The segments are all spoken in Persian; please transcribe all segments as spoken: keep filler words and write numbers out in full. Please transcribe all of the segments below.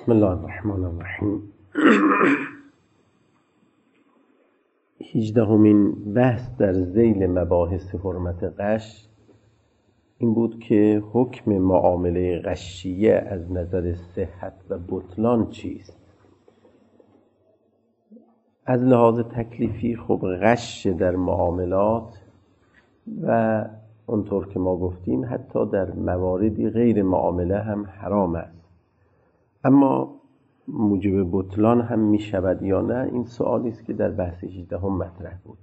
بسم الله الرحمن الرحیم. هجدهمین بحث در ذیل مباحث حرمت غش این بود که حکم معامله غشیه از نظر صحت و بطلان چیست. از لحاظ تکلیفی خب غش در معاملات و اونطور که ما گفتیم حتی در مواردی غیر معامله هم حرام است، اما موجب بطلان هم می شود یا نه، این سوالی است که در بحث هجدهم مطرح بود.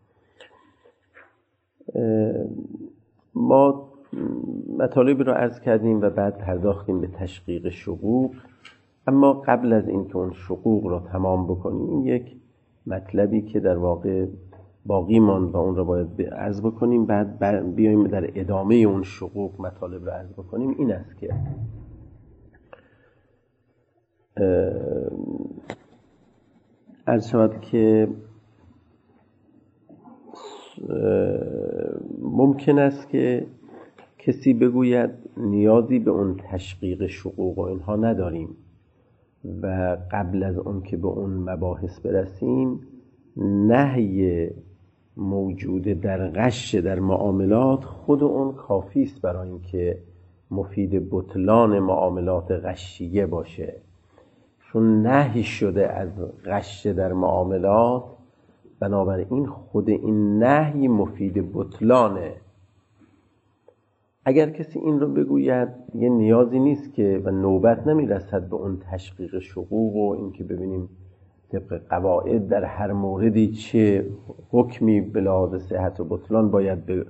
ما مطالبی رو عرض کردیم و بعد پرداختیم به تشقیق شقوق، اما قبل از اینکه اون شقوق رو تمام بکنیم یک مطلبی که در واقع باقی ماند و اون رو باید عرض بکنیم، بعد بیایم در ادامه اون شقوق مطالب رو عرض بکنیم. این است که عرض شود که ممکن است که کسی بگوید نیازی به اون تشقیق شقوق و اینها نداریم و قبل از اون که به اون مباحث برسیم نهی موجود در غش در معاملات خود اون کافی است برای اینکه مفید بطلان معاملات غشیه باشه، چون نهی شده از غش در معاملات، بنابراین خود این نهی مفید بطلانه. اگر کسی این رو بگوید یه نیازی نیست که و نوبت نمیرسد به اون تشقیق شقوق و اینکه ببینیم طبق قواعد در هر موردی چه حکمی به لحاظ صحت و بطلان باید به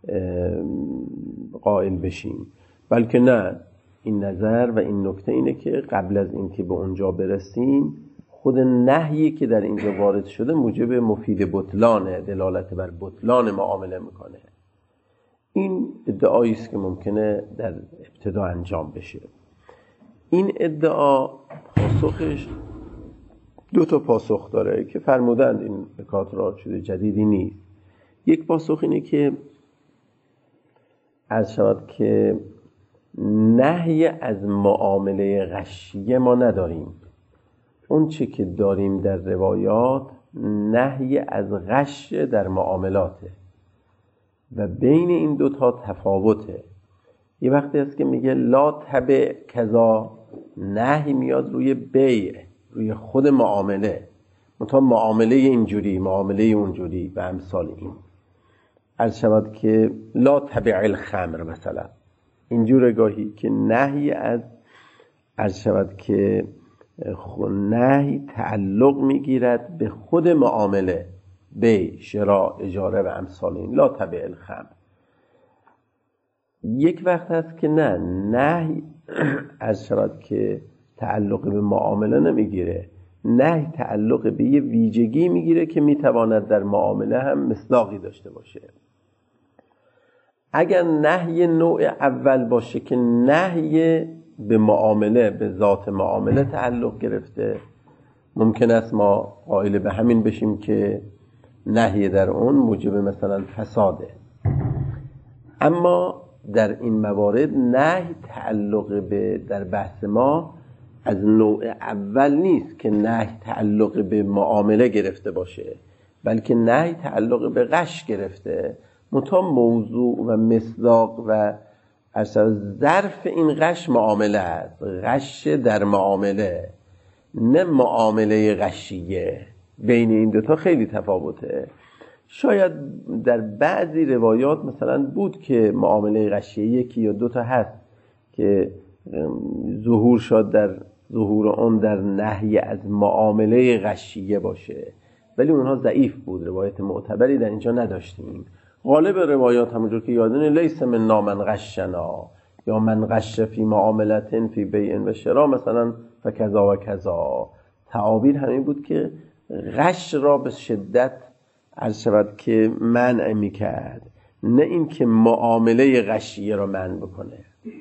قائل بشیم، بلکه نه، این نظر و این نکته اینه که قبل از اینکه به اونجا برسیم خود نهیی که در اینجا وارد شده موجب مفید بطلانه، دلالت بر بطلان معامله میکنه. این ادعایی است که ممکنه در ابتدا انجام بشه. این ادعا پاسخش دو تا پاسخ داره که فرمودند، این نکات را شده جدیدی نیست. یک پاسخ اینه که عرض شود که نهی از معامله غشیه ما نداریم. اون چه که داریم در روایات نهی از غش در معاملاته و بین این دوتا تفاوته. یه وقتی هست که میگه لا تبع کذا، نهی میاد روی بیع، روی خود معامله، مثلا معامله اینجوری معامله اونجوری و امثال این. عرض شود که لا تبع الخمر مثلا، اینجور گاهی که نهی از عرض شود که نهی تعلق میگیرد به خود معامله، بیع، شراء، اجاره و امثال این، لا تبع الخمر. یک وقت هست که نه، نهی عرض شود که تعلق به معامله نمیگیره، نهی تعلق به یه ویژگی میگیره که میتواند در معامله هم مصداقی داشته باشه. اگر نهی نوع اول باشه که نهی به معامله، به ذات معامله تعلق گرفته، ممکن است ما قائل به همین بشیم که نهی در اون موجب مثلا فساده. اما در این موارد نهی تعلق به در بحث ما از نوع اول نیست که نهی تعلق به معامله گرفته باشه، بلکه نهی تعلق به غش گرفته. منتها موضوع و مصداق و اصلا ظرف این غش معامله است، غش در معامله، نه معامله غشیه. بین این دوتا خیلی تفاوته. شاید در بعضی روایات مثلا بود که معامله غشیه یکی یا دوتا هست که ظهور شد، در ظهور اون در نهی از معامله غشیه باشه، ولی اونها ضعیف بود، روایت معتبری در اینجا نداشتیم. غالب روایات همونجور که یادونه لیس من من غشنا یا من غش فی معاملتن فی بیع و شراء مثلا فکذا و کذا، تعابیر همین بود که غش را به شدت عرض شود که منع میکرد، نه این که معامله غشیه را منع بکنه.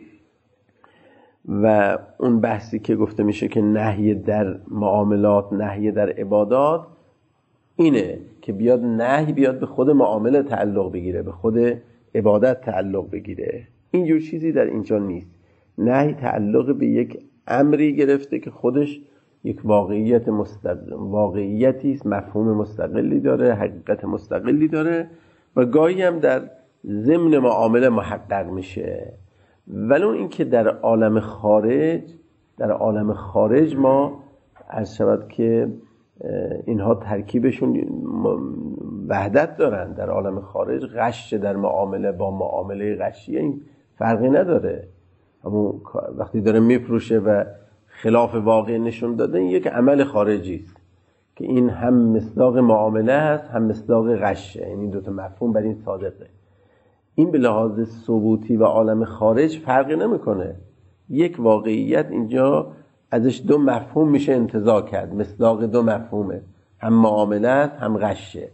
و اون بحثی که گفته میشه که نهی در معاملات، نهی در عبادات، اینه که بیاد نهی بیاد به خود معامله تعلق بگیره، به خود عبادت تعلق بگیره. اینجور چیزی در اینجا نیست. نهی تعلق به یک امری گرفته که خودش یک واقعیت مستقل واقعیتی است، مفهوم مستقلی داره، حقیقت مستقلی داره و گاهی هم در ضمن معامله محقق میشه. ولی این که در عالم خارج در عالم خارج ما عرض شود که اینها ترکیبشون وحدت دارن. در عالم خارج غش در معامله با معامله غشی این فرقی نداره، اما وقتی داره میفروشه و خلاف واقع نشون داده این یک عمل خارجی است که این هم مصداق معامله است هم مصداق غشه، یعنی دو تا مفهوم بر این صادقه. این به لحاظ ثبوتی و عالم خارج فرقی نمیکنه. یک واقعیت اینجا ازش دو مفهوم میشه انتزاع کرد، مصداق دو مفهومه، هم معامله است هم غشه.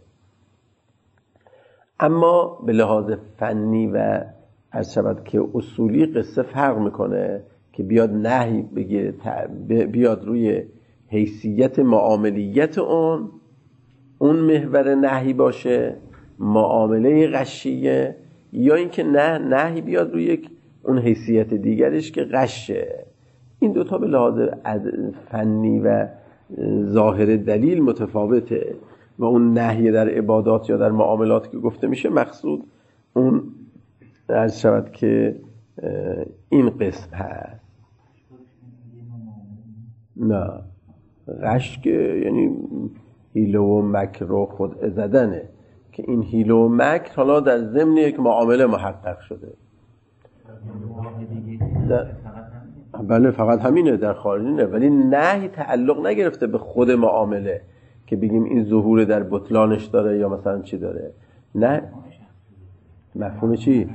اما به لحاظ فنی و عرض شود که اصولی قصه فرق میکنه که بیاد نهی بگه بیاد روی حیثیت معاملیت اون اون محور نهی باشه، معامله غشیه، یا اینکه نه نهی بیاد روی یک اون حیثیت دیگرش که غشه. این دوتا به لحاظ فنی و ظاهر دلیل متفاوته و اون نهی در عبادات یا در معاملات که گفته میشه مقصود اون عرض شود که این قسم هست. نه غش که یعنی حیله و مکر رو خود زدنه که این حیله و مکر حالا در ضمن یک معامله محقق شده. در... بله فقط همینه، در خارج نه، ولی نهی تعلق نگرفته به خود معامله که بگیم این ظهور در بطلانش داره یا مثلا چی داره. نه مفهوم چی؟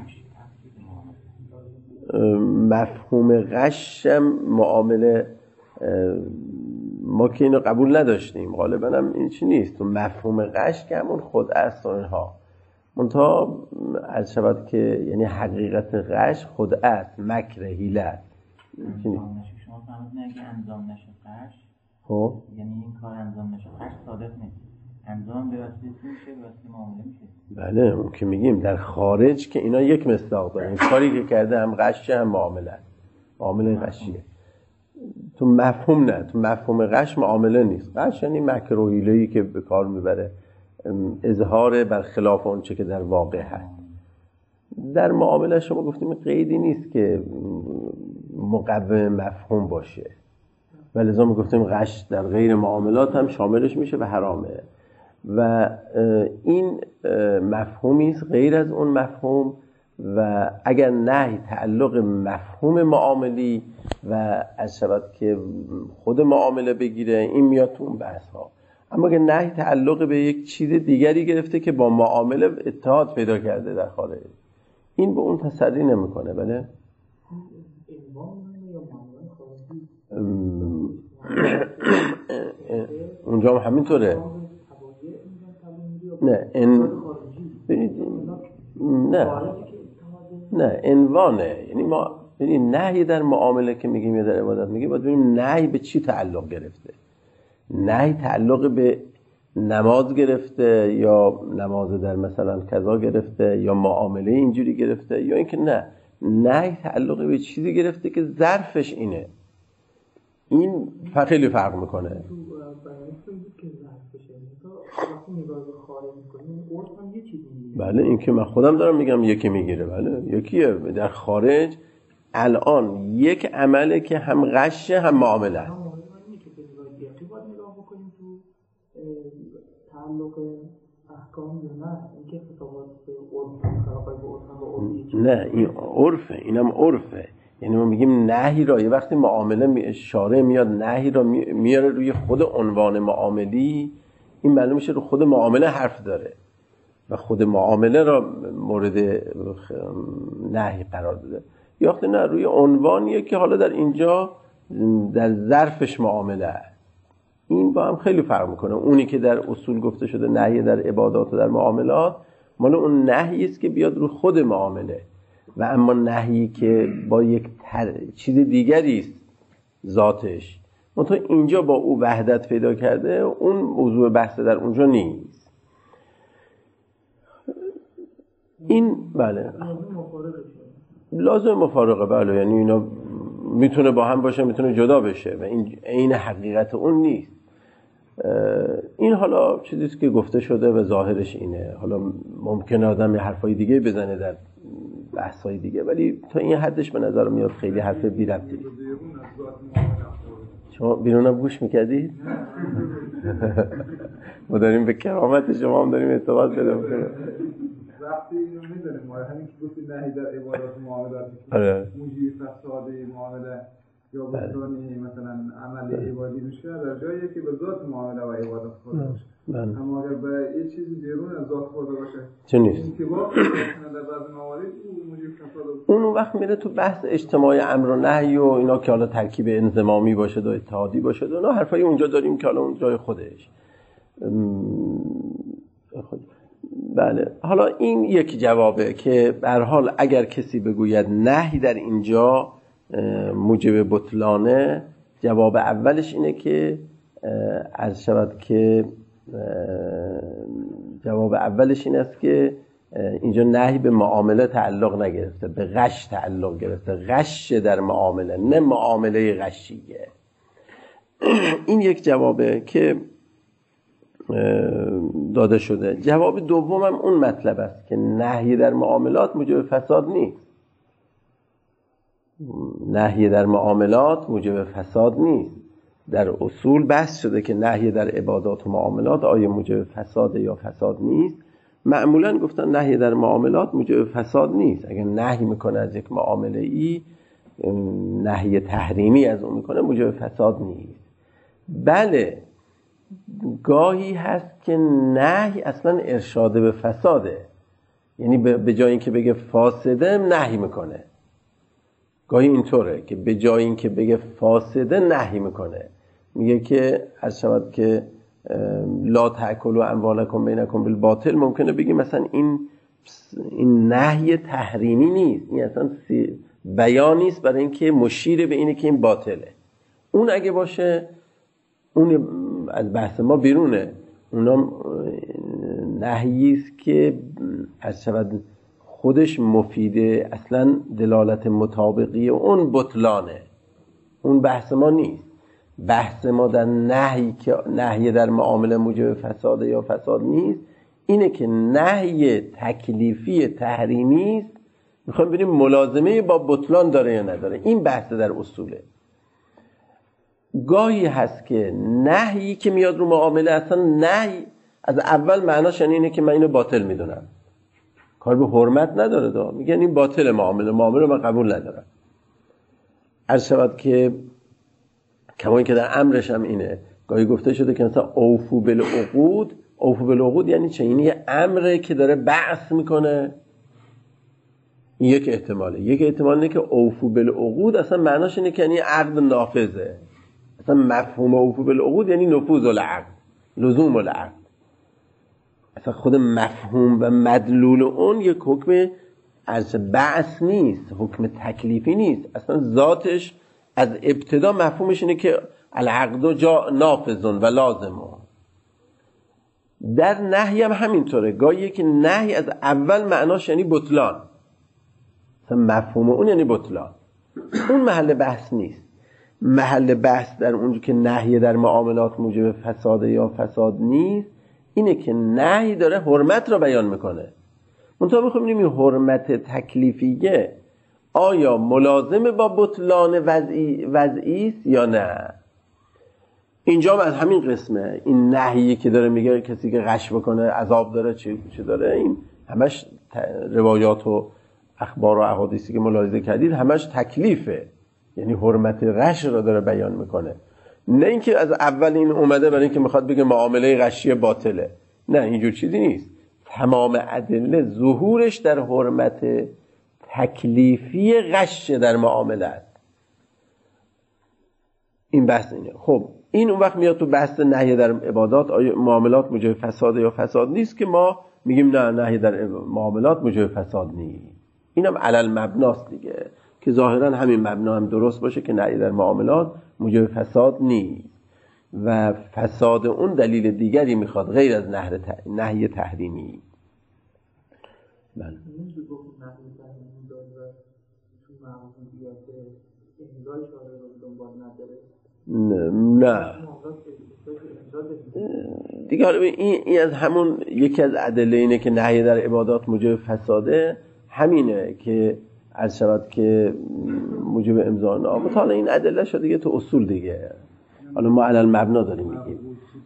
مفهوم غشم معامله ما که اینو قبول نداشتیم، غالبا هم این چی نیست. مفهوم غش که همون خود است و اینها منتها عرض شود که یعنی حقیقت غش خود است، مکر حیله است. انجام نشه. شما فهمیدین اگه انجام نشه غش خب یعنی این کار انجام نشه غش صادق نیست، انجام به وسیله چی میشه؟ به وسیله معامله میشه. بله اون که میگیم در خارج که اینا یک مصداق داره، این کاری که کرده هم غشه هم معامله است، معامله غشیه. تو مفهوم نه، تو مفهوم غش معامله نیست. غش یعنی مکر و حیله‌ای که به کار میبره، اظهار برخلاف اون چه که در واقع هست. در معامله شما گفتیم قیدی نیست که مقوم مفهوم باشه، ولی لازم گفتیم غش در غیر معاملات هم شاملش میشه و حرامه و این مفهومی است غیر از اون مفهوم. و اگر نهی تعلق مفهوم معاملی و از شود که خود معامله بگیره این میاد تو اون بحث ها. اما اگر نهی تعلق به یک چیز دیگری گرفته که با معامله اتحاد پیدا کرده در خارج، این به اون تسری نمیکنه. بله اونجا هم همینطوره. نه ان نه نه عنوانه، یعنی ما یعنی نهی در معامله که میگیم یا در عبادت میگیم باید ببینیم نهی به چی تعلق گرفته. نهی تعلق به نماز گرفته یا نماز در مثلا قضا گرفته یا معامله اینجوری گرفته، یا اینکه نه نهی تعلق به چیزی گرفته که ظرفش اینه. این خیلی فرق میکنه. بله این که من خودم دارم میگم یکی میگیره، بله یکیه. در خارج الان یک عمله که هم غشه هم معامله است. نه این عرفه، اینم عرفه. یعنی ما میگیم نهی را یه وقتی معامله شارع میاد نهی را میاره روی خود عنوان معاملی، این معلوم میشه رو خود معامله حرف داره و خود معامله را مورد نهی قرار داده. یا وقتی نه روی عنوانیه که حالا در اینجا در ظرفش معامله است. این با هم خیلی فرق میکنه. اونی که در اصول گفته شده نهی در عبادات و در معاملات مال اون نهی است که بیاد رو خود معامله، و اما نهی که با یک تر... چیز دیگری است ذاتش، منتها اینجا با او وحدت پیدا کرده، اون موضوع بحث در اونجا نیست. این بله لازم مفارقه، بله یعنی اینا میتونه با هم باشه میتونه جدا بشه و این عین حقیقت اون نیست. این حالا چیزیست که گفته شده و ظاهرش اینه. حالا ممکنه آدم یه حرفای دیگه بزنه در بحثای دیگه، ولی تا این حدش به نظر میاد خیلی حرف بی ربطی. شما بیرونم گوش میکردید؟ ما داریم به کرامت شما هم داریم اعتقاد پیدا میکنیم. وقتی اینو میدونیم ما همین که گفتیم نهی در عبادات و معاملات موجب فساد معامله یا بطلانی مثلا عمل عبادی میشه در جایی که به ذات معامله و عبادت خورده باشه. اما اگر به یه چیزی بیرون از ذات خورده باشه چه نیست؟ این که واقعا در بعض موارد موجب فساد اون وقت میره تو بحث اجتماع امر و نهی و اینا که حالا ترکیب انضمامی باشه و اتحادی باشه و اینا حرفای اونجا داریم که حالا اون جای خودش. خود بله. حالا این یک جوابه که به هر حال اگر کسی بگوید نهی در اینجا موجب بطلانه، جواب اولش اینه که عرض شود که جواب اولش این است که اینجا نهی به معامله تعلق نگرفته، به غش تعلق گرفته. غش در معامله، نه معامله غشیه. این یک جوابه که داده شده. جواب دومم اون مطلب است که نهی در معاملات موجب فساد نیست. نهی در معاملات موجب فساد نیست. در اصول بحث شده که نهی در عبادات و معاملات آیا موجب فساد یا فساد نیست. معمولا گفتن نهی در معاملات موجب فساد نیست. اگر نهی میکنه از یک معامله ای، نهی تحریمی از اون میکنه، موجب فساد نیست. بله، گاهی هست که نهی اصلا ارشاد به فساده، یعنی به جای اینکه بگه فاسده نهی میکنه. گاهی اینطوره که به جای اینکه بگه فاسده نهی میکنه، میگه که از شود که لا تأکلوا اموالکم بینکم بالباطل. ممکنه بگی مثلا این این نهی تحریمی نیست، این اصلا بیان نیست برای اینکه مشیر به اینه که این باطله. اون اگه باشه اون از بحث ما بیرونه. اونا نهیی است که از شود خودش مفیده، اصلا دلالت مطابقی اون بطلانه. اون بحث ما نیست. بحث ما در نهی که نهی در معامله موجب فساد یا فساد نیست، اینه که نهی تکلیفی تحریمی است. میخوایم ببینیم ملازمه با بطلان داره یا نداره. این بحث در اصوله. گاهی هست که نهی که میاد رو معامله، اصلا نهی از اول معناش یعنی اینه که من اینو باطل میدونم، کار به حرمت نداره. دا میگن این باطل معامله، معامله من قبول ندارم. عرض شود که کما این که در امرش هم اینه، گاهی گفته شده که مثلا اوفو بالعقود. اوفو بالعقود یعنی چه؟ یعنی یه امره که داره بعث میکنه. این یک احتماله. یک احتمال اینه که اوفو بالعقود اصلا معناش اینه که یعنی عقد نافذه. اصلا مفهوم اوفو بالعقود یعنی نفوذ العقد، لزوم العقد. اصلا خود مفهوم و مدلول اون یک حکم از بعث نیست، حکم تکلیفی نیست. اصلا ذاتش از ابتدا مفهومش اینه که العقد جا نافذون و لازمون. در نهی هم همینطوره. گاهی که نهی از اول معناش یعنی بطلان، اصلا مفهوم اون یعنی بطلان. اون محل بحث نیست. محل بحث در اونجا که نهی در معاملات موجب فساد یا فساد نیست، اینه که نهی داره حرمت را بیان میکنه. منتها میخوام ببینیم این حرمت تکلیفیه آیا ملازم با بطلان وضعی وضعی است یا نه. اینجا هم از همین قسمه. این نهیی که داره میگه کسی که غش بکنه عذاب داره، چی چی داره، این همش روایات و اخبار و احادیثی که ملاحظه کردید همش تکلیفه، یعنی حرمت غش را داره بیان میکنه. نه اینکه از اول این اومده برای اینکه میخواد بگه معامله غشی باطله. نه، اینجور چیزی نیست. تمام ادله ظهورش در حرمت تکلیفی غش در معامله است. این بحث اینه. خب این اون وقت میاد تو بحث نهی در عبادات آیا معاملات موجب فساد یا فساد نیست، که ما میگیم نه، نهی در معاملات موجب فساد نیست. اینم علل مبناست دیگه، که ظاهرا همین مبنا هم درست باشه که نهی در معاملات موجب فساد نیست و فساد اون دلیل دیگری میخواد غیر از نهی تحریمی. بله. نمیشه گفت نهی تحریمی داره تو معمولیت امضای شارع رو دنبال نداره؟ نه دیگه. حالا این, این از همون یکی از ادله اینه که نهی در عبادات موجب فساده، همینه که عرض شود که موجب امضا نامه. حالا این ادله شده دیگه تو اصول دیگه، حالا ما علل مبنا داریم میگیم.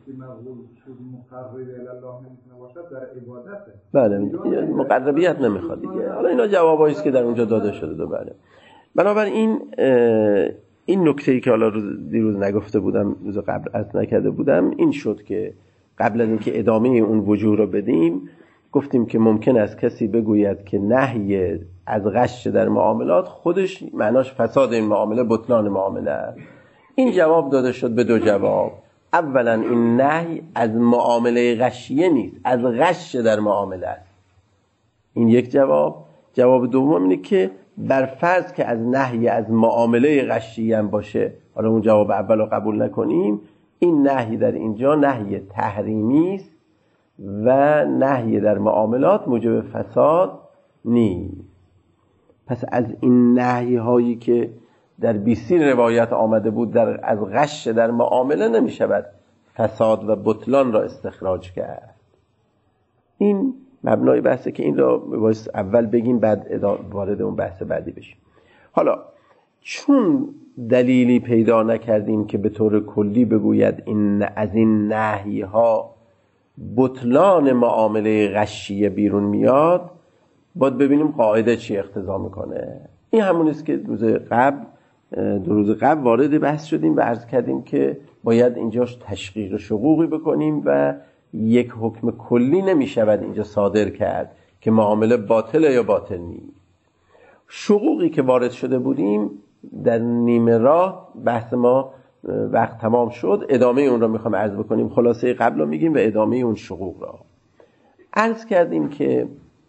بله مقربیت نمیخواد دیگه. حالا اینا جوابایی است که در اونجا داده شده دو. بله بنابراین این نکته‌ای که حالا روز دیروز نگفته بودم، روز قبل عرض نکرده بودم، این شد که قبل از اینکه ادامه اون وجوه رو بدیم گفتیم که ممکن است کسی بگوید که نهی از غش در معاملات خودش معناش فساد این معامله، بطلان معامله. این جواب داده شد به دو جواب. اولا این نهی از معامله غشیه نیست، از غش در معامله است. این یک جواب. جواب دوم اینه که بر فرض که از نهی از معامله غشیه هم باشه، حالا اون جواب اول رو قبول نکنیم، این نهی در اینجا نهی تحریمی است و نهی در معاملات موجب فساد نیست. پس از این نهی هایی که در بیسین روایت آمده بود در از غش در معامله نمی شود فساد و بطلان را استخراج کرد. این مبنای بحثه که این را باید اول بگیم بعد وارد اون بحث بعدی بشیم. حالا چون دلیلی پیدا نکردیم که به طور کلی بگوید این از این نهی ها بطلان معامله غشیه بیرون میاد، باید ببینیم قاعده چی اقتضا میکنه. این همون است که روز قبل دو روز قبل وارد بحث شدیم و عرض کردیم که باید اینجاش تشقیق شقوقی بکنیم و یک حکم کلی نمیشود اینجا صادر کرد که معامله باطله یا باطل نیست. شقوقی که وارد شده بودیم در نیمه راه بحث ما وقت تمام شد، ادامه اون را میخوام عرض بکنیم. خلاصه قبل رو میگیم و ادامه اون شقوق را عرض کردیم که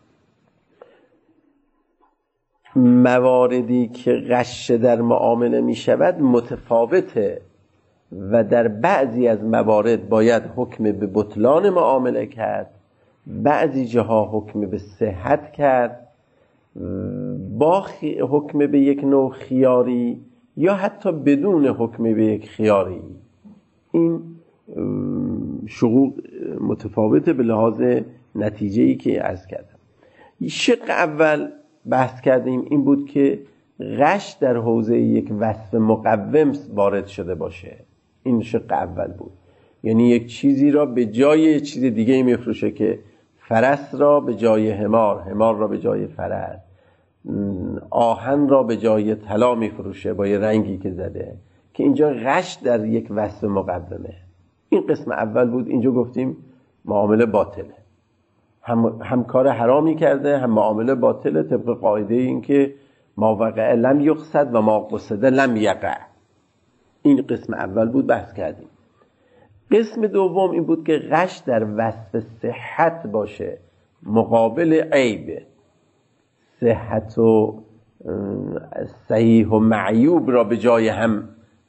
مواردی که غش در معامله میشود متفاوته و در بعضی از موارد باید حکم به بطلان معامله کرد، بعضی جاها حکم به صحت کرد، با حکم به یک نوع خیاری یا حتی بدون حکم به یک خیاری. این شقوق متفاوته به لحاظ نتیجه‌ای که عرض کردم. شق اول بحث کردیم این بود که غش در حوزه یک وصف مقوم وارد شده باشه. این شق اول بود، یعنی یک چیزی را به جای چیز دیگه میفروشه، که فرس را به جای حمار، حمار را به جای فرس، آهن را به جای طلا میفروشه با یه رنگی که زده، که اینجا غش در یک وصف مقومه. این قسم اول بود. اینجا گفتیم معامله باطله، هم, هم کار حرامی کرده هم معامله باطله، طبق قاعده این که ما وقع لم یقصد و ما قصد لم یقع. این قسم اول بود بحث کردیم. قسم دوم این بود که غش در وصف صحت باشه مقابل عیب. صحت و صحیح و معیوب را به جای هم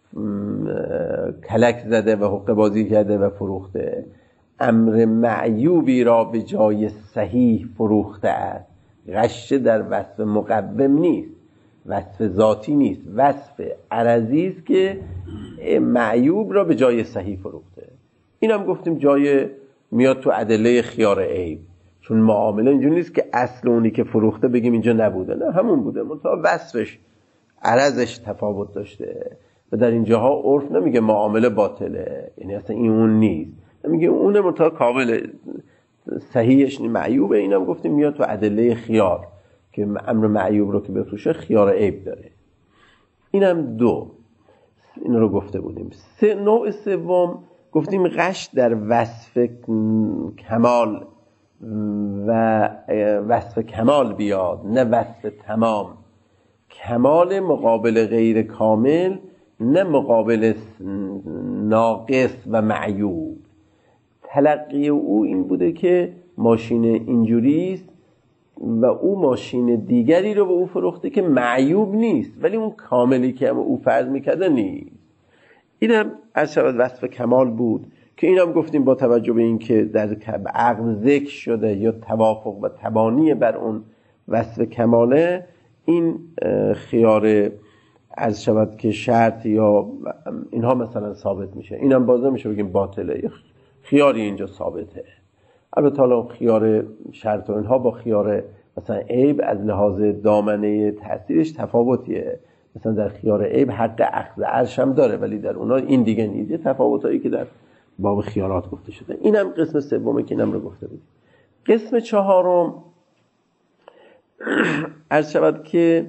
کلک زده و حقه بازی کرده و فروخته، امر معیوبی را به جای صحیح فروخته است. غش در وصف مقوم نیست، وصف ذاتی نیست، وصف عرضی است که معیوب را به جای صحیح فروخته. این هم گفتیم جای میاد تو ادله خیار عیب، چون معامله اینجوری نیست که اصل اونی که فروخته بگیم اینجا نبوده، نه همون بوده، منتها وصفش عرضش تفاوت داشته و در اینجاها عرف نمیگه معامله باطله، یعنی اصلا این اون نیست، نمیگه اونه منتها کامل صحیحش معیوبه. اینم گفتیم میاد تو ادله خیار که امر معیوب رو که بفروشه خیار عیب داره. اینم دو، این رو گفته بودیم. سه نوع سوم گفتیم غش در وصف کمال و وصف کمال بیاد، نه وصف تمام. کمال مقابل غیر کامل، نه مقابل ناقص و معیوب. تلقی او این بوده که ماشین اینجوریست و او ماشین دیگری رو به او فروخته که معیوب نیست، ولی اون کاملی که او فرض میکرده نیست. اینم از شود وصف کمال بود که اینم گفتیم با توجه به این که در عقل ذکر شده یا توافق و تبانی بر اون وصف کماله، این خیار عرض شود که شرط یا اینها مثلا ثابت میشه، اینم باز نمیشه بگیم باطله، خیاری اینجا ثابته. البته حالا خیار شرط و اینها با خیار مثلا عیب از لحاظ دامنه تأثیرش تفاوتیه. مثلا در خیار عیب حق اخذ عرش هم داره، ولی در اونا این دیگه نیست. یه تفاوتایی که در باب خیارات گفته شده. اینم قسم سومه که اینم رو گفته بود. قسم چهارم عرض شود که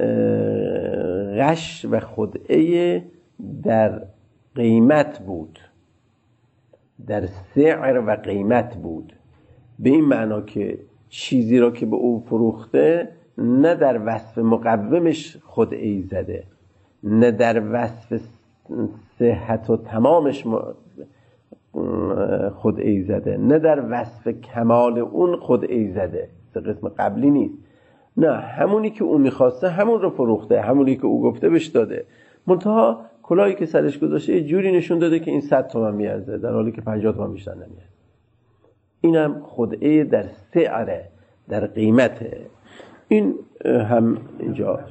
غش و خدعه در قیمت بود، در سعر و قیمت بود، به این معنا که چیزی را که به او فروخته نه در وصف مقومش خدعه‌ای زده، نه در وصف صحت و تمامش خدعه‌ای زده، نه در وصف کمال اون خدعه‌ای زده. سه قسم قبلی نیست. نه، همونی که او میخواسته همون رو فروخته، همونی که او گفته بهش داده. منتها کلاهی که سرش گذاشته یه جوری نشون داده که این صد تومن میارزه، در حالی که پنجاه تومن بیشتر نمیارزه. اینم خدعه در سعره، در قیمته. این هم اینجا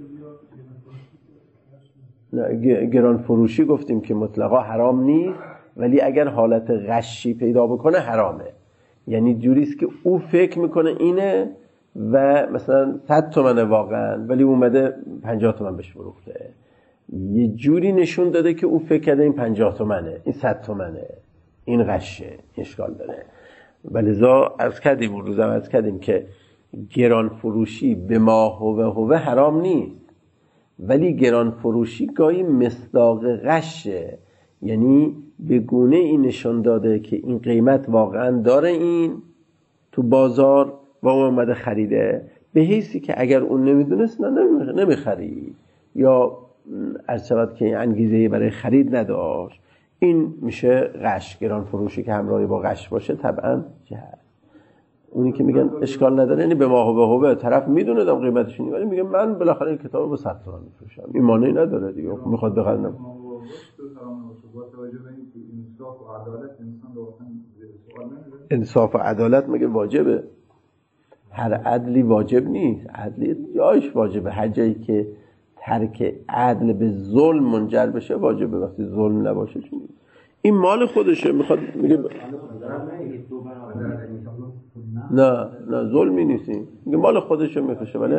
گران فروشی گفتیم که مطلقا حرام نیست، ولی اگر حالت غشی پیدا بکنه حرامه. یعنی جوریست که او فکر میکنه اینه و مثلا صد تومنه واقعا، ولی اومده پنجاه تومن بهش فروخته. یه جوری نشون داده که او فکر کرده این پنجاه تومنه، این صد تومنه. این غشه، اشکال داره. ولذا عرض کردیم اون روزم عرض کردیم که گران فروشی به ما هوه هوه حرام نیست، ولی گران فروشی گاهی مصداق غشه. یعنی به گونه این نشون داده که این قیمت واقعا داره این تو بازار و اون اومده خریده، به حیثی که اگر اون نمیدونست نه نمیخرید یا عرض شود که انگیزه برای خرید نداشت. این میشه غش. گران فروشی که همراهی با غش باشه طبعا چه هست. اونی که میگن اشکال نداره، یعنی به ما هوه هوه طرف میدونه دم قیمتش اینه، ولی میگه من بالاخره این کتابو با صد تومن میفروشم، این معنی نداره دیگه، میخواد بخره. نه انصاف و عدالت مگه واجبه؟ هر عدلی واجب نیست. عدلی جایش واجبه. هر جایی که ترک عدل به ظلم منجر بشه واجبه. وقتی ظلم نباشه چون این مال خودشه، میخواد میگه نه نه ظلمی نیست، میگه مال خودشه میفروشه. ولی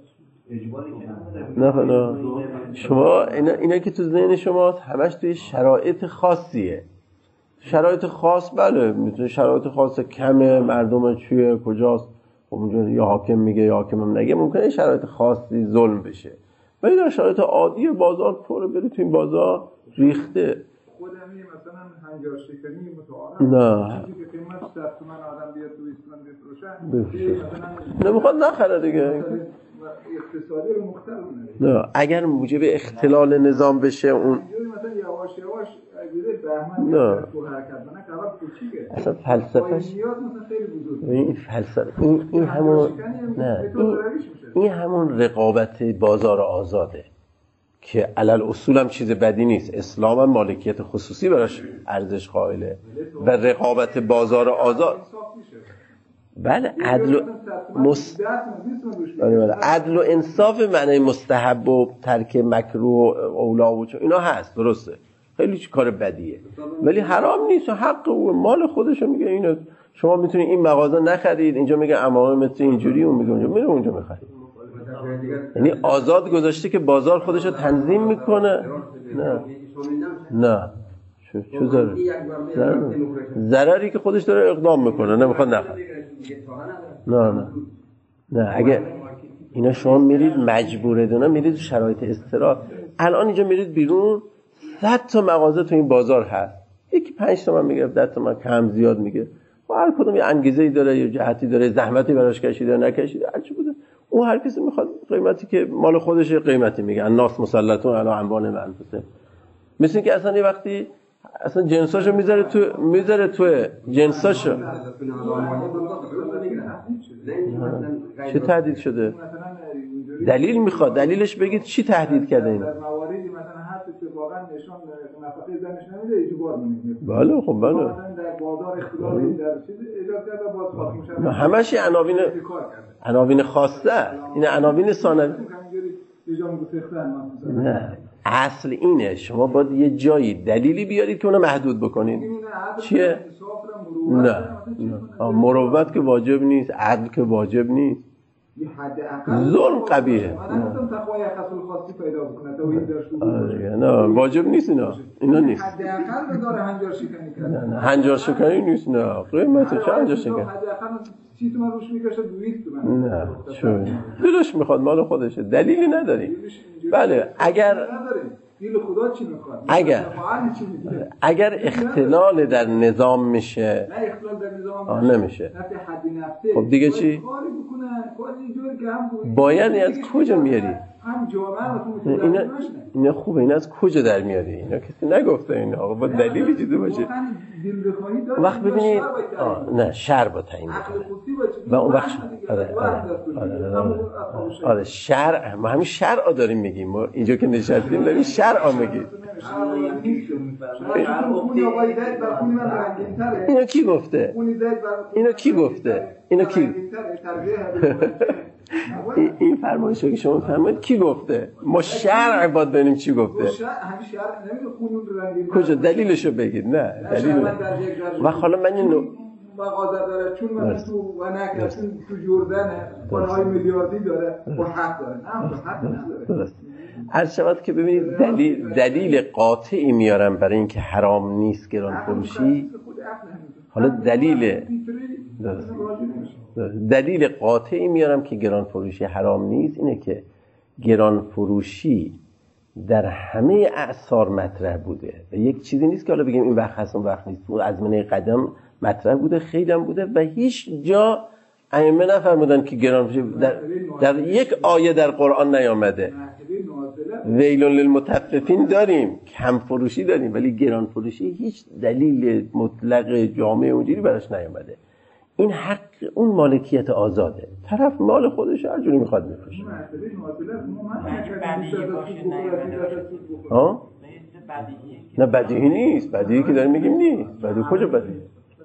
نه نه شما اینا, اینا که تو ذهن شماست همش توی شرایط خاصیه. شرایط خاص بله میتونه شرایط خاص کمه، مردم چیه کجاست، خب اونجا یا حاکم میگه یا حاکمم نگه، ممکنه شرایط خاصی ظلم بشه. ولی در شرایط عادی بازار پر بری تو این بازار ریخته. خودم مثلا هنجار شکنی متعارف نه چیزی که قیمت صد تومن آدم بیاد تو ایستان بفروشه نمیخواد نخره دیگه. اقتصادی رو مختلف نه اگر موجب اختلال نظام بشه اون مثلا یواش یواش اگه بهمن نه تو حرکت کنه کباب کوچیکه اصلا فلسفه‌اش این فلسفه این این همون نه این, این همون رقابت بازار آزاده که علل اصول هم چیز بدی نیست. اسلام هم مالکیت خصوصی براش ارزش قائله و رقابت بازار آزاد بله عدل و مس... بله بله. عدل و انصاف معنی مستحب و ترک مکروه و اولا و چون اینا هست، درسته، خیلی چی کار بدیه ولی حرام نیست و حق و مال خودشو میگه. اینو شما میتونید این مغازه نخرید، اینجا میگه امامه مثل اینجوری، اون میگه اونجا، میره اونجا میخرید. یعنی آزاد گذاشته که بازار خودشو تنظیم میکنه. نه نه چه چه ضرری ضرری که خودش داره اقدام میکنه، نمیخواد نخره. نه نه نه اگه اینا شما میرید مجبوره دونه میرید شرایط استراحت. الان اینجا میرید بیرون صد تا مغازه تو این بازار هست، یکی پنج تومن میگه، ده تومن کم زیاد میگه، و هر کدوم یه انگیزه‌ای داره، یه جهتی داره، زحمتی براش کشیده نکشیده هر چی بوده، اون هر کسی میخواد قیمتی که مال خودشه قیمتی میگه. الناس مسلطون علی انبان انفسهم. مثل که اصلا یه وقتی اصلا جنساشو میذاره تو میذاره تو جنساشو چه تهدید شده؟ دلیل میخواد، دلیلش بگید چی تهدید کرده این؟ در مواردی مثلا هست که واقعا نشون نفقه زنش نمیده اجبار میکنه. بله خب بله. در بازار اختلافی در چیز ایجاد کرده باز خاطر میشه. همش عناوین عناوین خاصه. این عناوین ثانوی یه جا میگه فقه من نه اصل اینه شما باید یه جایی دلیلی بیارید که اونو محدود بکنید. چیه؟ نه مروت که واجب نیست، عدل که واجب نیست، ظلم قبیحه. من گفتم تقوای خاص خاصی پیدا بکنه تا این داشته نه واجب نیست اینا اینا نیست. حداقل داره هنجار شکنی کرد. نه نه هنجار شکنی نیست. نه قیمت چه هنجار شکنی؟ حداقل چی تو من روش میکشه دویست تومن. نه چون دلش میخواد مال خودشه دلیلی نداری. بله اگر دیل خدا چی میخواد؟ اگر اگر اختلال در نظام میشه نه اختلال در نظام نمیشه. نفی حد نفته. خب دیگه چی؟ کاری بکنه کاری جوری که هم باید از کجا میاری؟ هم جامعه رو اینا اینا خوبه اینا از کجا در میاری؟ اینا کسی نگفته اینا آقا با دلیلی چیزی باشه. وقت ببینید نه شرع با تعیین و اون وقت آره آره آره شرع ما همین شرع داریم میگیم ما اینجا که نشستیم داریم شرع میگیم. اینو کی گفته؟ اینو کی گفته؟ اینو کی؟ این فرمایشو که شما فرمایید کی گفته؟ ما شرع باید ببینیم چی گفته. کجا دلیلشو بگید. نه دلیل و حالا من اینو مغازه داره چون من تو و نکرد چون تو جردنه پولهای میلیاردی داره و حق داره. نه حق نداره. عرض شود که ببینید دلیل دلیل قاطعی میارم برای اینکه حرام نیست گران فروشی. حالا دلیل دلیل قاطعی میارم که گران فروشی حرام نیست اینه که گران فروشی در همه اعصار مطرح بوده و یک چیزی نیست که حالا بگیم این وقت هست اون وقت نیست. اون ازمنه قدم مطرح بوده خیلی هم بوده و هیچ جا ائمه نفرمودن که گران فروشی در, در یک آیه در قرآن نیامده. ویل للمطففین داریم کم فروشی داریم ولی گران فروشی هیچ دلیل مطلق جامع اونجوری براش نیامده. این حق اون مالکیت آزاده. طرف مال خودش هر جوری میخواد میفروشه. ها؟ نه بدیهی نیست. بدیهی که داریم میگیم نیست. بدیهی کجا بدیهی؟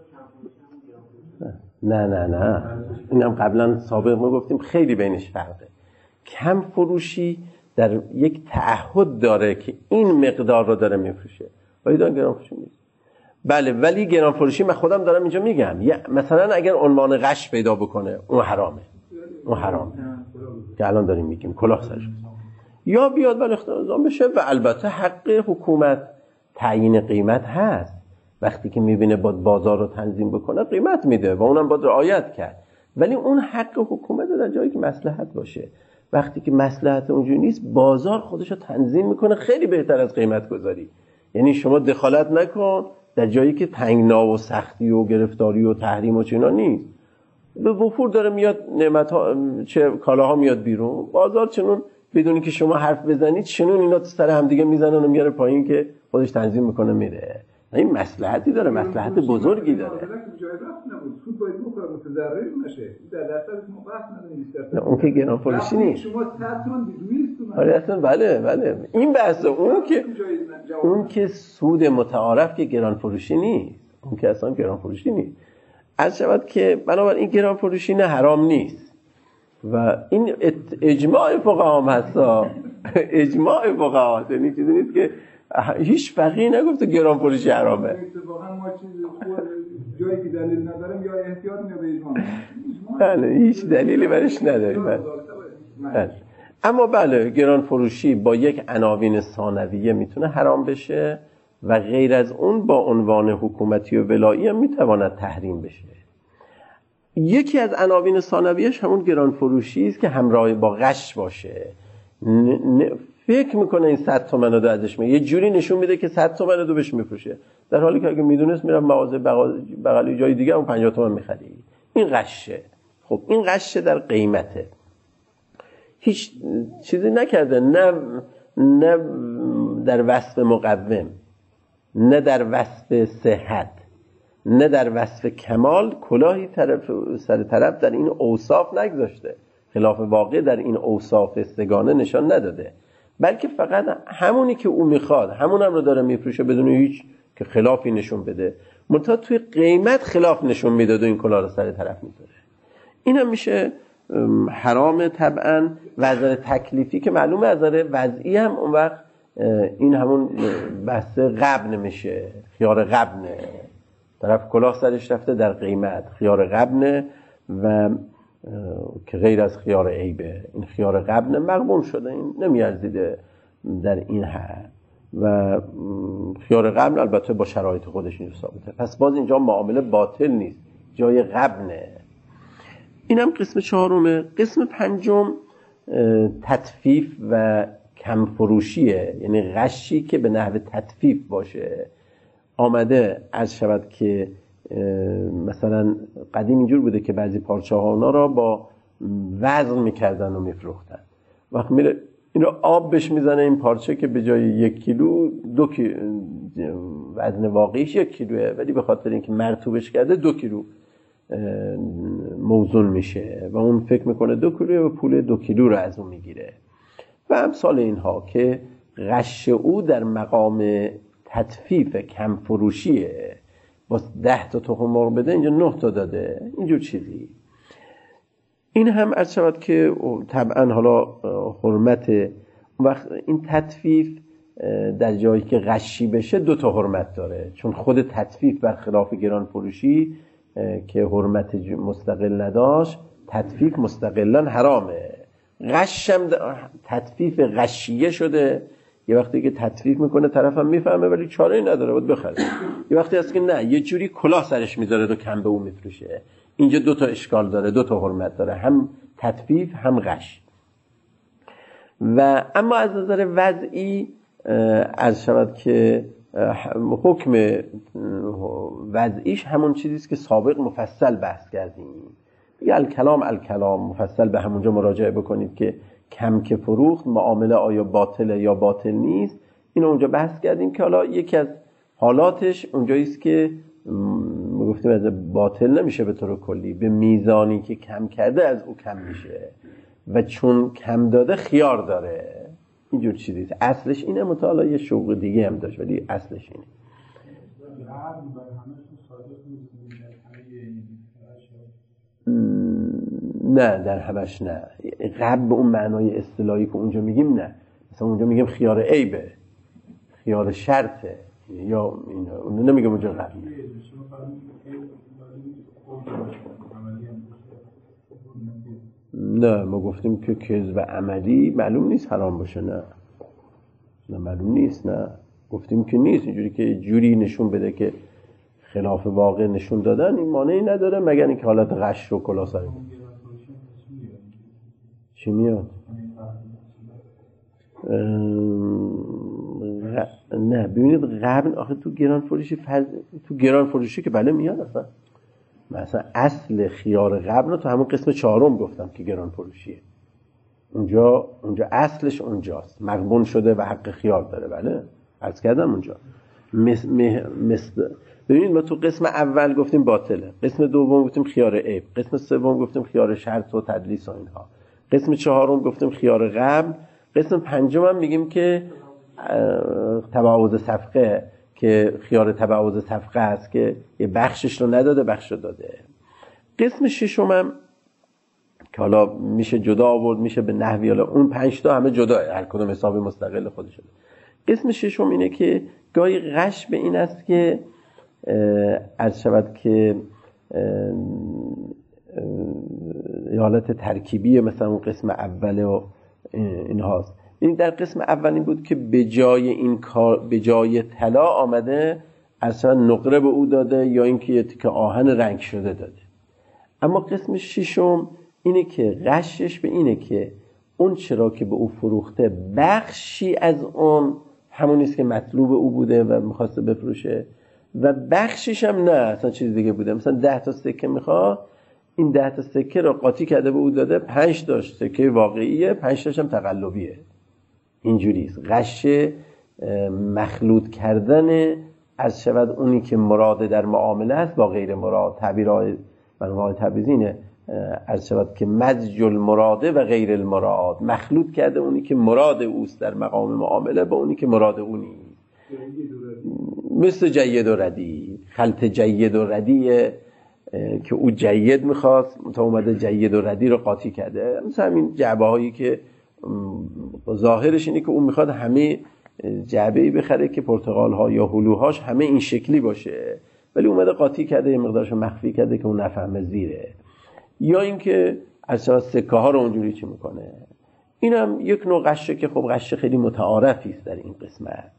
نه نه نه. اینم قبلا سابق ما گفتیم خیلی بینش فرقه. کم فروشی در یک تعهد داره که این مقدار رو داره میفروشه. ولی دارن گران فروشی نیست. بله ولی گران فروشی من خودم دارم اینجا میگم مثلا اگر عنوان غش پیدا بکنه اون حرامه. اون حرامه که الان داریم میگیم کلاه سرش یا بیاد بر اختیار نظام بشه و البته حق حکومت تعیین قیمت هست. وقتی که میبینه باید بازار رو تنظیم بکنه قیمت میده و اونم باید رعایت کرد ولی اون حق حکومت در جایی که مصلحت باشه. وقتی که مصلحت اونجوری نیست بازار خودش رو تنظیم میکنه خیلی بهتر از قیمت گذاری. یعنی شما دخالت نکن در جایی که تنگنا و سختی و گرفتاری و تحریم و چینا نیست. به وفور داره میاد نعمت ها چه کالاها میاد بیرون بازار چنون بدونی که شما حرف بزنید چنون اینا سر هم دیگه میزنن و میاره پایین که خودش تنظیم میکنه میره. این مصلحتی داره مصلحت بزرگی داره. اون که گران فروشی نیست. آره اصلا بله بله این بحث اون که اون که سود متعارف که گران فروشی نیست. اون که اصلا گران فروشی نیست. عرض شود که بنابراین این گران فروشی نه حرام نیست و این اجماع فقها هم هستا. اجماع فقها یعنی چیزی نیست که هیچ فقیه نگفته گران فروشی حرامه. اتفاقا ما چیز جایی که دلیل ندارم یا احتیاط میاد به اجماع. بله هیچ دلیلی برش نداریم. بله. اما بله گران فروشی با یک عناوین ثانویه میتونه حرام بشه و غیر از اون با عنوان حکومتی و ولایی هم میتواند تحریم بشه. یکی از عناوین ثانویه‌اش همون گران فروشی است که همراه با غش باشه. ن... ن... فکر میکنه این صد تومن رو ازش میگه یه جوری نشون میده که صد تومن رو بهش میفروشه در حالی که اگه میدونست میرم مغازه بغلی جای دیگه اون پنجاه تومن میخری. این غشه. خب این غشه در قیمته. هیچ چیزی نکرده نه نه در وصف مقوم نه در وصف صحت نه در وصف کمال کلاهی طرف سر طرف در این اوصاف نگذاشته. خلاف واقع در این اوصاف سگانه نشان نداده بلکه فقط همونی که او میخواد همونم رو داره میفروشه بدون هیچ که خلافی نشون بده. منتها توی قیمت خلاف نشون میداد و این کلاه رو سر طرف میذاره. اینم میشه حرام طبعا. و از نظر تکلیفی که معلومه، از نظر وضعی هم اون وقت این همون بحث غبن میشه، خیار غبنه، طرف کلاه سرش رفته در قیمت، خیار غبنه و که غیر از خیار عیبه. این خیار غبنه مغبون شده، این نمیارزیده در این حد و خیار غبن البته با شرایط خودش نیست ثابته. پس باز اینجا معامله باطل نیست، جای غبنه. این هم قسم چهارمه. قسم پنجم تطفیف و کم فروشیه، یعنی غشی که به نحو تطفیف باشه. آمده عرض شود که مثلا قدیم اینجور بوده که بعضی پارچه ها اونا را با وزن میکردن و میفروختن. وقت میره اینو آب بهش میزنه این پارچه که به جای یک کیلو دو کیلو وزن واقعیش یک کیلوه، ولی به خاطر اینکه مرطوبش کرده دو کیلو موزون میشه و اون فکر میکنه دو کیلو و پول دو کیلو رو از اون میگیره و امثال اینها که غش او در مقام تطفیف کم فروشیه. با ده تا تخم مرغ بده اینجا نه تا داده، اینجور چیزی. این هم عرض شود که طبعا حالا حرمت وقت این تطفیف در جایی که غشی بشه دو تا حرمت داره، چون خود تطفیف برخلاف گران فروشی که حرمت مستقل نداشت، تطفیف مستقلا حرامه. غش هم تطفیف غشیه شده، یه وقتی که تطفیف میکنه طرفم میفهمه ولی چاره‌ای نداره باید بخره. یه وقتی هست که نه، یه جوری کلاه سرش میذاره دو کم به اون میفروشه. اینجا دو تا اشکال داره، دو تا حرمت داره، هم تطفیف هم غش. و اما از نظر وضعی عرض شود که حکم وضعیش همون چیزیست که سابق مفصل بحث کردیم. دیگه الکلام الکلام مفصل به همونجا مراجعه بکنید که کم که فروخت معامله آیا باطله یا باطل نیست. اینو اونجا بحث کردیم که حالا یکی از حالاتش اونجاییست که گفتیم از باطل نمیشه به طور کلی، به میزانی که کم کرده از او کم میشه و چون کم داده خیار داره. اینجور چیزیست. اصلش اینه، مطالعه یه شوق دیگه هم داشت ولی اصلش اینه. نه در همش نه. غب به اون معنای اصطلاحی که اونجا میگیم نه. مثلا اونجا میگیم خیار عیبه، خیار شرطه، یا اینا اون نمیگم اونجا غب. نه ما گفتیم که کذب عملی معلوم نیست حرام باشه. نه نه معلوم نیست. نه گفتیم که نیست. اینجوری که جوری نشون بده که خلاف واقع نشون دادن این مانعی نداره، مگر اینکه حالت غش و کلاه سر چی میاد. غ... نه ببینید غبن آخه تو گران فروشی فرض... تو گران فروشی که بله میاد. اصلا مثلا اصل خیار غبن رو تو همون قسم چهارم گفتم که گران فروشیه. اونجا اونجا اصلش اونجاست، مغبون شده و حق خیار داره. بله عرض کردم اونجا مس... مس... ببینید ما تو قسم اول گفتیم باطله، قسم دوم گفتیم خیار عیب، قسم سوم گفتیم خیار شرط و تدلیس و اینها، قسم چهارم گفتیم خیار غبن، قسم پنجم هم میگیم که تبعوض صفقه که خیار تبعوض صفقه است که یه بخشش رو نداده بخش رو داده. قسم ششم هم که حالا میشه جدا آورد، میشه به نحوی، حالا اون پنج تا همه جداه، هر کدوم حساب مستقل خودشه. قسم ششم اینه که گاهی غش به این است که عرض شود که حالت ترکیبی مثلا اون قسم اوله و این هاست. این در قسم اول این بود که به جای این کار به جای طلا آمده اصلا نقره به او داده یا اینکه یه تیکه آهن رنگ شده داده. اما قسم ششم اینه که غشش به اینه که اون چرا که به او فروخته بخشی از اون همون نیست که مطلوب او بوده و میخواسته بفروشه و بخشش هم نه اصلا چیز دیگه بوده. مثلا ده تا سکه میخواد، این ده تا سکه رو قاطی کرده به او داده، پنج تا سکه واقعیه، پنج تاش هم تقلبیه. اینجوریست. غش مخلوط کردن از شود اونی که مراد در معامله است با غیر مراد. تعبیرهای مرحوم تبریزینه از شود که مزج المراده و غیر المراد، مخلوط کرده اونی که مراد اوست در مقام معامله با اونی که مراد او نیست. مثل جید و ردی، خلط جید و ردی که او جید میخواست تا اومده جید و ردی رو قاطی کرده. مثل همین جعبه هایی که ظاهرش اینه که او میخواد همه جعبه‌ای بخره که پرتقال ها یا هلوهاش همه این شکلی باشه، ولی اومده قاطی کرده، یه مقدارشو مخفی کرده که اون نفهمه زیره. یا اینکه اصلا سکه ها رو اونجوری چی میکنه. اینم یک نوع غشه که خب غشه خیلی متعارفی است در این قسمت.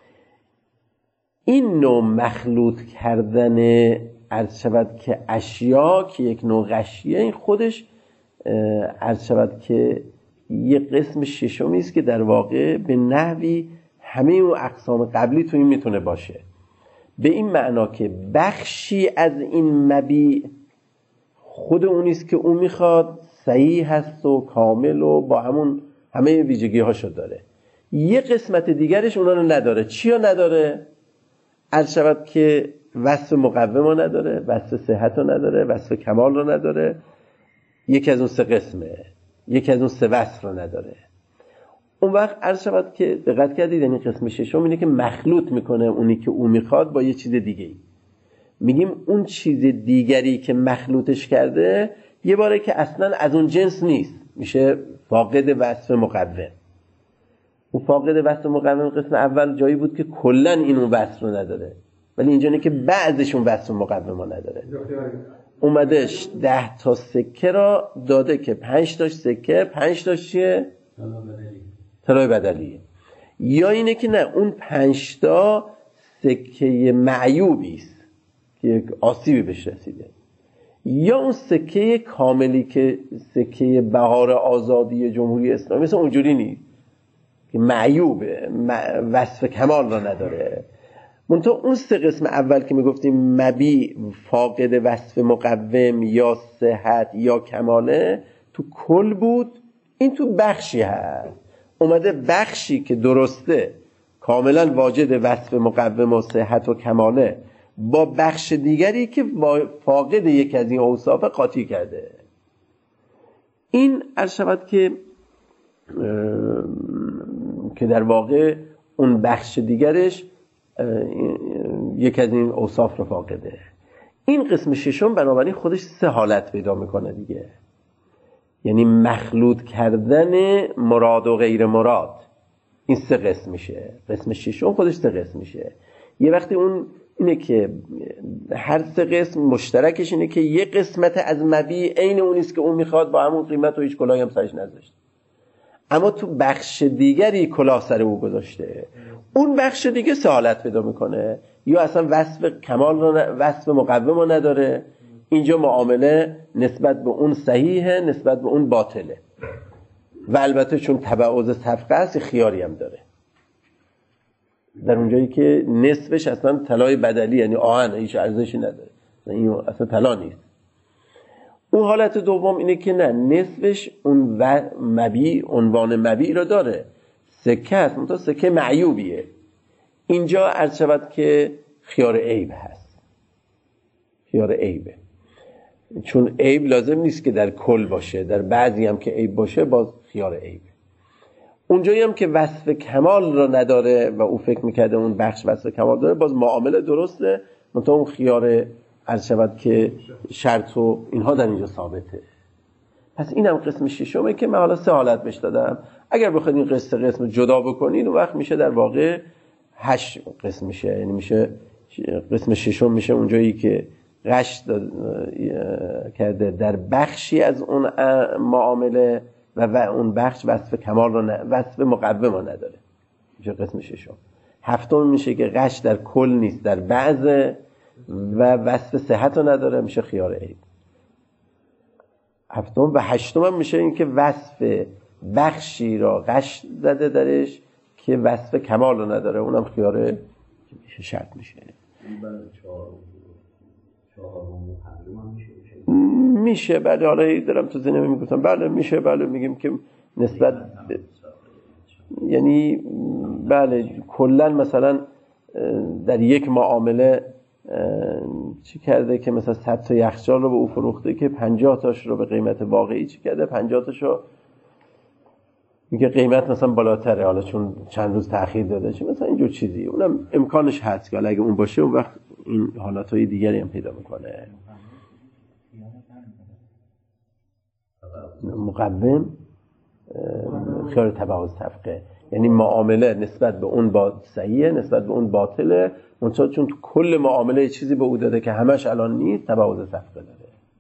این نوع مخلوط کردن عرض شود که اشیا که یک نوع غشیه، این خودش عرض شود که یک قسم ششمی است که در واقع به نحوی همه اون اقسام قبلی تو این میتونه باشه، به این معنا که بخشی از این مبیع خود اونیست که اون میخواد صحیح هست و کامل و با همون همه ویژگی هاشو داره، یه قسمت دیگرش اونا رو نداره. چیا نداره؟ عرض شود که وصف مقوم رو نداره، وصف صحت رو نداره، وصف کمال رو نداره، یکی از اون سه قسمه، یکی از اون سه وصف رو نداره. اون وقت عرض شود که دقت کردید یعنی قسم ششم اینه که مخلوط میکنه اونی که او میخواد با یه چیز دیگه ای. میگیم اون چیز دیگری که مخلوطش کرده یه باره که اصلا از اون جنس نیست، میشه فاقد وصف مقوم. اون فاقد وصف مقوم قسم اول جایی بود که کلا این اون وصف رو نداره، ولی اینجا نه که بعضشون وصف مقوم رو نداره. اومدش ده تا سکه را داده که پنج تاش سکه، پنج تاش چیه؟ طلای بدلیه. یا اینه که نه اون پنج تا سکه معیوبی است که یک آسیبی بهش رسیده، یا اون سکه کاملی که سکه بهار آزادی جمهوری اسلامی مثل اونجوری نیست که معیوبه، وصف کمال را نداره. منتها اون سه قسم اول که میگفتیم مبیع فاقد وصف مقوم یا صحت یا کماله تو کل بود، این تو بخشی هست. اومده بخشی که درسته کاملا واجد وصف مقوم و صحت و کماله با بخش دیگری که فاقد یک از این اوصاف قاطی کرده. این عرض شود که که در واقع اون بخش دیگرش یک از این اوصاف رو فاقده. این قسم ششم بنابراین خودش سه حالت پیدا میکنه دیگه، یعنی مخلوط کردن مراد و غیر مراد. این سه قسم میشه. قسم ششم خودش سه قسم میشه. یه وقتی اون اینه که هر سه قسم مشترکش اینه که یه قسمت از مبیع عین اونیست که اون میخواد با همون قیمت و هیچ کلاهی هم سرش نذاشته، اما تو بخش دیگری کلاه سر او گذاشته. اون بخش دیگه سه حالت پیدا میکنه، یا اصلا وصف کمال رو ن... وصف مقوم رو نداره، اینجا معامله نسبت به اون صحیحه نسبت به اون باطله، و البته چون تبعوض صفقه است خیاری هم داره در اونجایی که نصفش اصلا طلای بدلی یعنی آهن هیچ ارزشی نداره، این اصلا طلا نیست. اون حالت دوم اینه که نه نصفش اون و مبیع عنوان مبیع رو داره، سکه است منتها سکه معیوبیه. اینجا عرض شود که خیار عیب هست، خیار عیبه، چون عیب لازم نیست که در کل باشه، در بعضی هم که عیب باشه باز خیار عیبه. اونجایی هم که وصف کمال رو نداره و او فکر میکرده اون بخش وصف کمال داره، باز معامله درسته منتها اون خیار عرض شود که شرط و اینها در اینجا ثابته. پس این هم قسم ششمه که من حالا سه حالت بهش دادم. اگر بخواید این قسم قسم جدا بکنید اون وقت میشه در واقع هشت قسم میشه، یعنی میشه قسم ششم میشه اونجایی که غش کرده در بخشی از اون معامله و, و اون بخش وصف کمال رو ن... وصف مقوم رو نداره، میشه قسم ششم. هفتم میشه که غش در کل نیست در بعض و وصف صحت رو نداره، میشه خیار عیب. هفتم و هشتم هم میشه این که وصف بخشی را غش زده درش که وصف کمال رو نداره، اونم خیار شرط میشه. میشه بله، حالا دارم تو ذهنم میگفتم بله میشه، بله میگیم که نسبت ب... یعنی بله کلا مثلا در یک معامله چی کرده که مثلا صد تا یخچال رو به او فروخته که پنجاه تاش رو به قیمت واقعی چی کرده، پنجاه تاش رو میگه قیمت مثلا بالاتره حالا چون چند روز تأخیر داده چی مثلا اینجور چیزی، اونم امکانش هست که اگه اون باشه اون وقت این حالاتهای دیگری هم پیدا میکنه. مقوم خیال تبعاض صفقه، یعنی معامله نسبت به اون با صحیحه، نسبت به اون باطله، منتها چون تو کل معامله چیزی به او داده که همش الان نیست، تبعاض صفقه داره.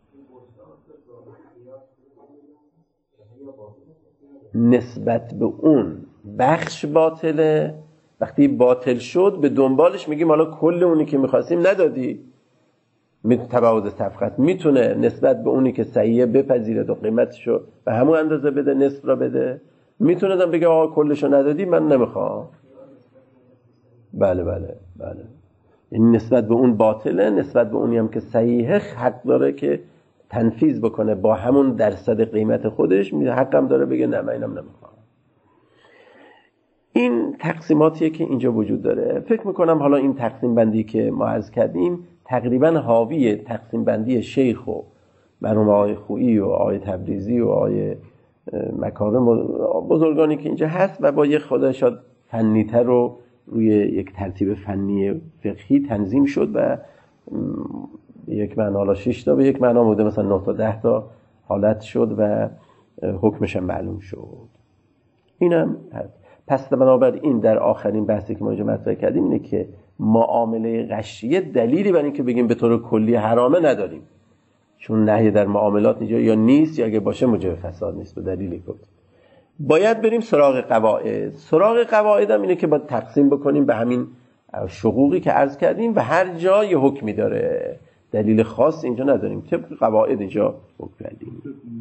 نسبت به اون بخش باطله، وقتی باطل شد به دنبالش میگیم حالا کل اونی که میخواستیم ندادی، تبعاض صفقت میتونه نسبت به اونی که صحیحه بپذیره و قیمتشو به همون اندازه بده، نصف را بده. میتونه دم بگه آقا کلشو ندادی من نمیخوام. بله بله بله، این نسبت به اون باطله، نسبت به اونی هم که صحیحه حق داره که تنفیذ بکنه با همون درصد قیمت خودش، حقم داره بگه نه من اینم نمیخوام. این تقسیماتیه که اینجا وجود داره. فکر میکنم حالا این تقسیم بندی که ما عرض کردیم تقریبا حاوی تقسیم بندی شیخ و مرحوم آقای خویی و آقای تبریزی و آقای مکارم و بزرگانی که اینجا هست و با یک خدا شاید فنی‌تر رو روی یک ترتیب فنی فقهی تنظیم شد و به یک معنا حالا شش تا، به یک معنا بوده مثلا نه تا ده تا حالت شد و حکمش هم معلوم شد. اینم هست. پس بنابراین در آخرین بحثی که ما اینجا مطرح کردیم اینه که معامله غشیه دلیلی برای اینکه بگیم به طور کلی حرامه نداریم، چون نهی در معاملات اینجا یا نیست یا اگه باشه موجب فساد نیست. به دلیلی گفت باید بریم سراغ قواعد. سراغ قواعد هم اینه که باید تقسیم بکنیم به همین شقوقی که عرض کردیم و هر جا یه حکمی داره، دلیل خاص اینجا نداریم، طبق قواعد اینجا حکم کردیم.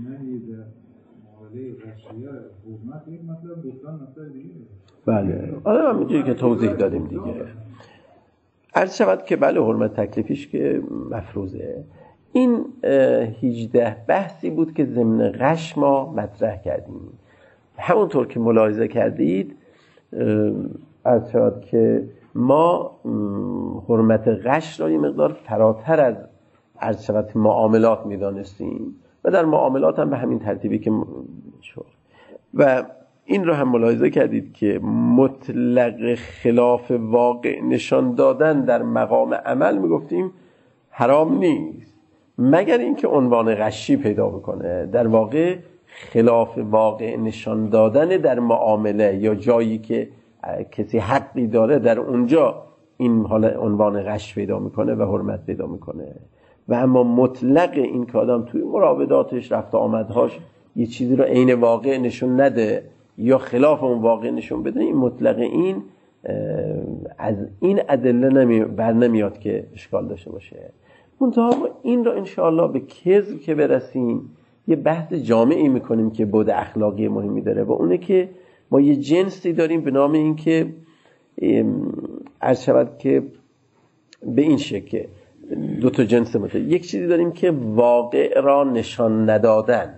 بله آره همینجوری که توضیح دادیم دیگه. عرض شود که بله حرمت تکلیفیش که مفروضه. این هجده بحثی بود که ضمن غش ما مطرح کردیم. همونطور که ملاحظه کردید عرض شود که ما حرمت غش را یه مقدار فراتر از عرض شود معاملات میدانستیم و در معاملات هم به همین ترتیبی که شد و این رو هم ملاحظه کردید که مطلق خلاف واقع نشان دادن در مقام عمل میگفتیم حرام نیست مگر اینکه عنوان غشی پیدا بکنه. در واقع خلاف واقع نشان دادن در معامله یا جایی که کسی حقی داره در اونجا این حالا عنوان غش پیدا میکنه و حرمت پیدا میکنه. و اما مطلق این که آدم توی مراوداتش رفت آمدهاش یه چیزی رو عین واقع نشون نده یا خلاف اون واقع نشون بده، این مطلق این از این ادله نمی بر نمیاد که اشکال داشته باشه. منتها این رو انشاءالله به کذب که برسیم یه بحث جامعی میکنیم که بعد اخلاقی مهمی داره و اونه که ما یه جنسی داریم به نام این که عرض شود که به این شکل دو تا جنس مختلف. یک چیزی داریم که واقع را نشان ندادن،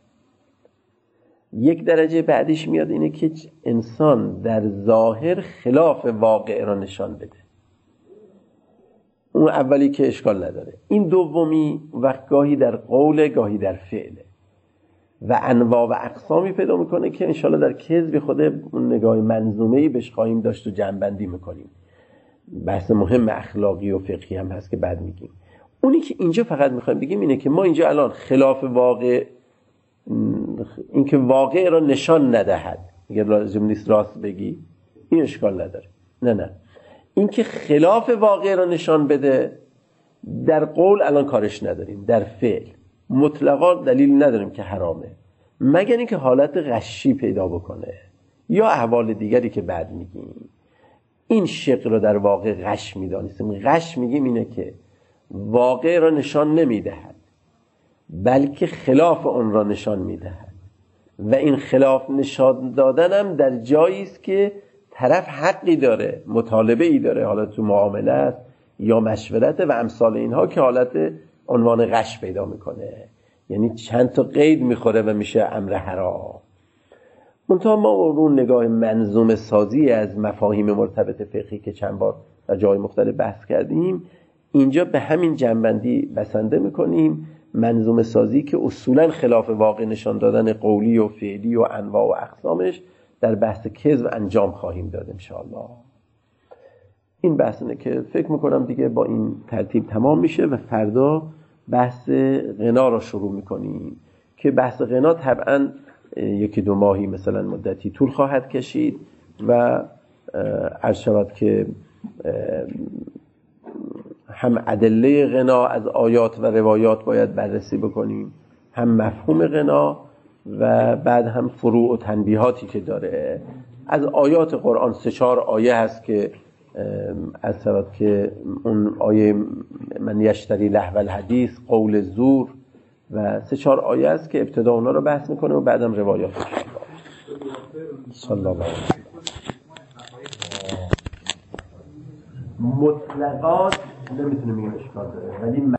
یک درجه بعدش میاد اینه که انسان در ظاهر خلاف واقع را نشان بده. اون اولی که اشکال نداره. این دومی وقت گاهی در قول گاهی در فعله و انواع و اقسامی پیدا میکنه که انشالله در کذب خود اون نگاه منظومه‌ای بهش خواهیم داشت و جمع‌بندی میکنیم. بحث مهم اخلاقی و فقهی هم هست که بعد میگیم. اونی که اینجا فقط میخوایم بگیم اینه که ما اینجا الان خلاف واقع، اینکه واقع را نشان ندهد، اگر لازم نیست راست بگی این اشکال نداره، نه نه اینکه خلاف واقع را نشان بده در قول الان کارش نداریم، در فعل مطلقا دلیل نداریم که حرامه مگر اینکه حالت غشی پیدا بکنه یا احوال دیگری که بعد میگیم. این شق را در واقع غش میدانیم. غش میگیم اینه که واقع را نشان نمیدهد بلکه خلاف اون را نشان میدهد و این خلاف نشان دادنم در جایی است که طرف حقی داره، مطالبه ای داره، حالا تو معامله است یا مشورت و امثال اینها که حالت عنوان غش پیدا میکنه، یعنی چند تا قید میخوره و میشه امر حرام. منتها ما رو نگاه منظوم سازی از مفاهیم مرتبط فقهی که چند بار در جای مختلف بحث کردیم اینجا به همین جنبندی بسنده میکنیم، منظوم سازی که اصولا خلاف واقع نشان دادن قولی و فعلی و انواع و اقسامش در بحث کذب انجام خواهیم داد انشاءالله. این بحث اینه که فکر میکنم دیگه با این ترتیب تمام میشه و فردا بحث غنا رو شروع میکنیم که بحث غنا طبعا یکی دو ماهی مثلا مدتی طول خواهد کشید و عرض شود که هم ادله غنا از آیات و روایات باید بررسی بکنیم، هم مفهوم غنا و بعد هم فروع و تنبیهاتی که داره. از آیات قرآن سه چهار آیه هست که از شود که اون آیه من یشتری لهو الحدیث، قول زور و سه چهار آیه است که ابتدا اونا رو بحث میکنه و بعدم روایاتش. صلی الله علیه و مطلقات نمیتونه میگم اشکال داره، ولی